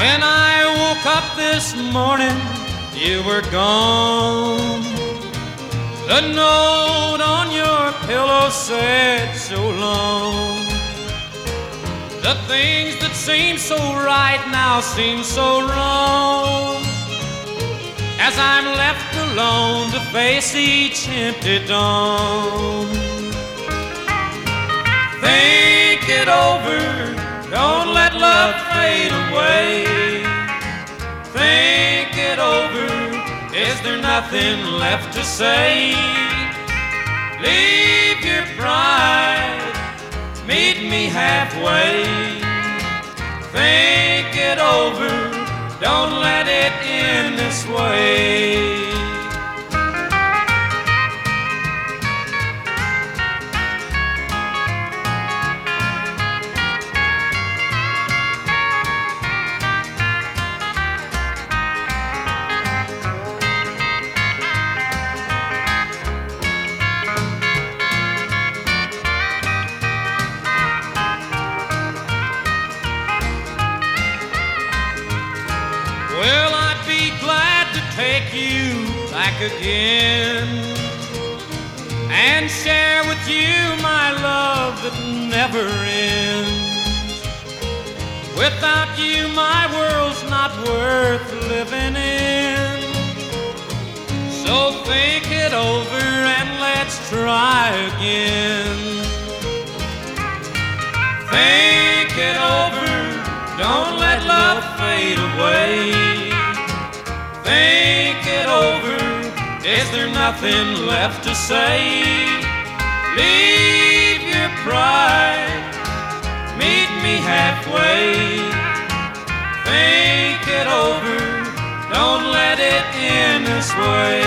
When I woke up this morning, you were gone. The note on your pillow said so long. The things that seem so right now seem so wrong, as I'm left alone to face each empty dawn. Think it over, don't let love fade away. Think it over, is there nothing left to say? Leave your pride, meet me halfway. Think it over, don't let it end this way. Well, I'd be glad to take you back again and share with you my love that never ends. Without you, my world's not worth living in. So think it over and let's try again. Think it over, don't let love fade away. Think it over, is there nothing left to say? Leave your pride, meet me halfway. Think it over, don't let it end this way.